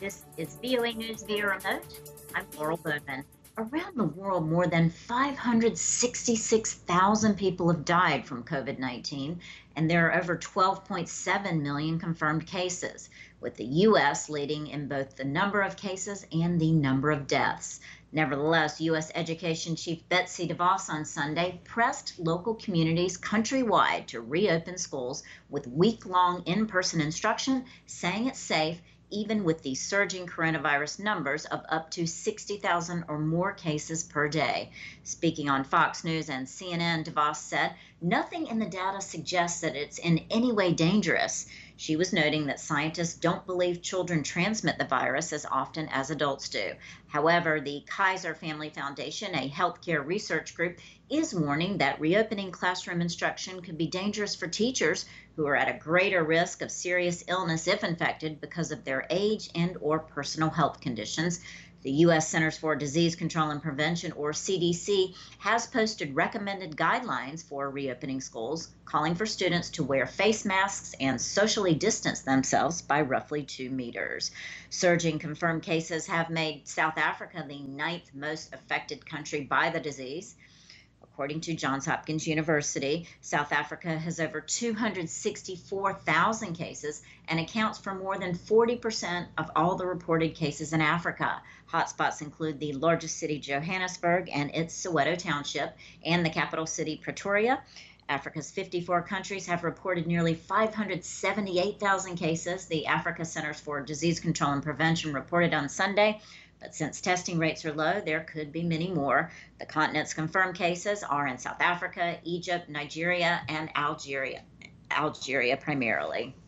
This is VOA News via remote. I'm Laurel Bowman. Around the world, more than 566,000 people have died from COVID 19, and there are over 12.7 million confirmed cases, with the U.S. leading in both the number of cases and the number of deaths. Nevertheless, U.S. Education Chief Betsy DeVos on Sunday pressed local communities countrywide to reopen schools with week-long in-person instruction, saying it's safe even with the surging coronavirus numbers of up to 60,000 or more cases per day. Speaking on Fox News and CNN, DeVos said, "Nothing in the data suggests that it's in any way dangerous." She was noting that scientists don't believe children transmit the virus as often as adults do. However, the Kaiser Family Foundation, a healthcare research group, is warning that reopening classroom instruction could be dangerous for teachers who are at a greater risk of serious illness if infected because of their age and or personal health conditions. The U.S. Centers for Disease Control and Prevention, or CDC, has posted recommended guidelines for reopening schools, calling for students to wear face masks and socially distance themselves by roughly 2 meters. Surging confirmed cases have made South Africa the ninth most affected country by the disease. According to Johns Hopkins University, South Africa has over 264,000 cases and accounts for more than 40% of all the reported cases in Africa. Hotspots include the largest city, Johannesburg, and its Soweto Township, and the capital city, Pretoria. Africa's 54 countries have reported nearly 578,000 cases, the Africa Centers for Disease Control and Prevention reported on Sunday. But since testing rates are low, there could be many more. The continent's confirmed cases are in South Africa, Egypt, Nigeria, and Algeria primarily.